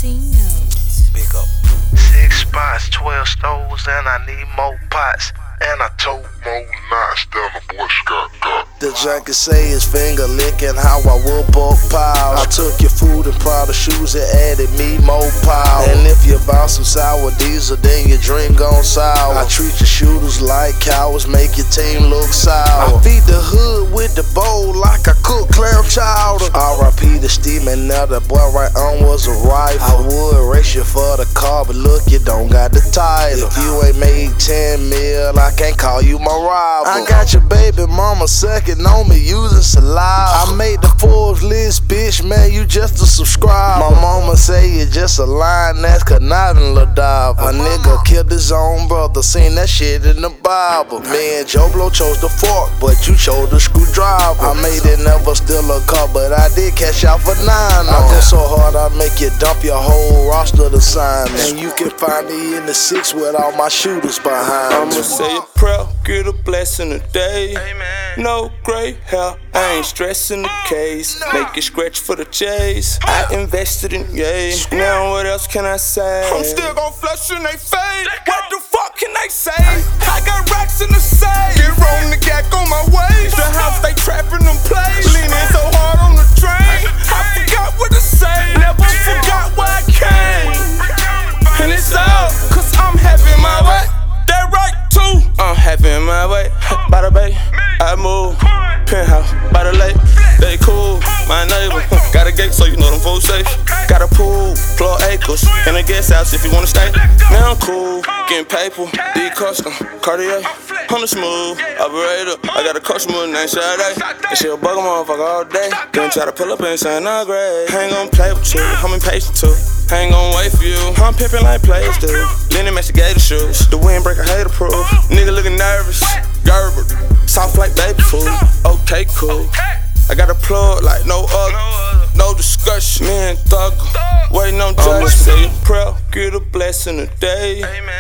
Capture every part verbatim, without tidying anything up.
C-Note. Big up. Six spots, twelve stoves, and I need more pots. And I told more knots than the boy Scott got. The junkie say his finger licking how I whoop up power. I took your food and Prada shoes and added me more power. And if you bout some sour diesel, then your drink gon' sour. I treat your shooters like cowards, make your team look sour. I feed the hood with the bowl like I cook clam chowder. R I P the steaming, now the boy right on was a rifle. I would race you for the car, but look, you don't got the title. If you ain't made ten mil, I can't call you my rival. I got your baby mama sucking on me using saliva. I made the Forbes list, bitch, man, you just a subscriber. My mama say you just a line that's conniving, lil' diver. A nigga killed his own brother, seen that shit in the Bible. Me and Joe Blow chose the fork, but you chose the screwdriver. I made it never steal a car, but I did cash out for nine. I go so hard I make you dump your whole roster to sign. And you can find me in the six with all my shooters behind. I'ma say a prayer, get a blessing today. No gray hair, I ain't stressing the case. Make it scratch for the chase. I invested in yay. Now what else can I say? I'm still gon' flush in they face. What the fuck can they say? I got racks in the safe. Get wrong the gag on my waist. The house they trapping them plays. Leaning so hard on the train. I forgot what to say. Never forgot where I came. And it's all cause I'm having my way. That right too. I'm having my way. By the bay, I move. Penthouse, by the lake. They cool, my neighbor. Got a gate so you know them folks safe. Got a pool, floor acres. And a guest house if you wanna stay. Now I'm cool, getting paper. D custom, Cartier. On the smooth operator. I got a customer named Saturday. And she'll bug a motherfucker all day. Then try to pull up and say, nah, great. I ain't gon' play with you, I'm impatient too. I ain't gon' wait for you. I'm pimpin' like players do. Lenny match the gator shoes. The windbreaker hater proof. Nigga looking nervous. Gerber. Soft like baby food. Okay, cool. I got a plug like no other. No discussion. Me and Thugger. Waiting on judge. I'ma say a prayer. Get a blessing today.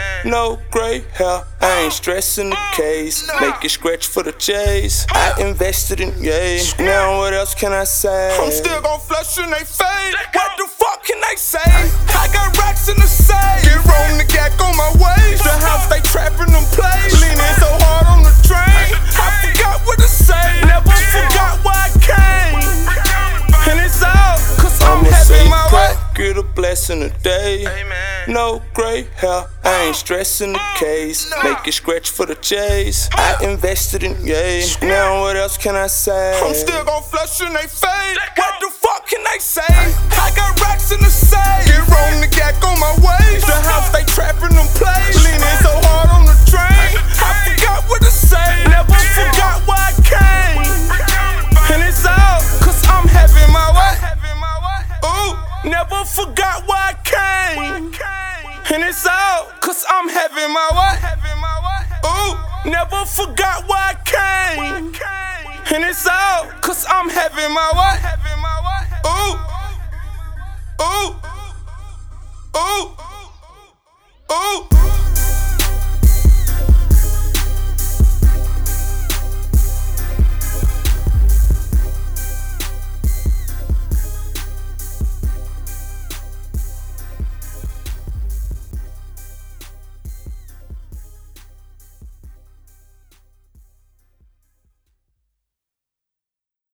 No gray hair. I ain't stressing the case. Make it scratch for the chase. I invested in yay. Now what else can I say? I'm still gon' flush in they face. What the fuck can they say? I got racks in the safe. Get wrong the gag on my waist. The house they trapping them plays. Leaning so hard on the train. I forgot what to say. Never forgot where I came. And it's all cause I'm having my way. Get a blessing today. No gray hair, I ain't stressing the case. Make it scratch for the chase. I invested in yay. Now what else can I say? I'm still gon' flush in they face. What the fuck can they say? I got racks in the safe. Get wrong the gag on my waist. The house they trapping them plays. Leaning so hard on the train. I forgot what to say. Never forgot where I came. And it's all cause I'm having my way. Ooh, never forgot where I came. And it's all cause I'm having my way. Ooh, never forgot where I came. And it's all cause I'm having my way. Ooh, ooh, ooh, ooh.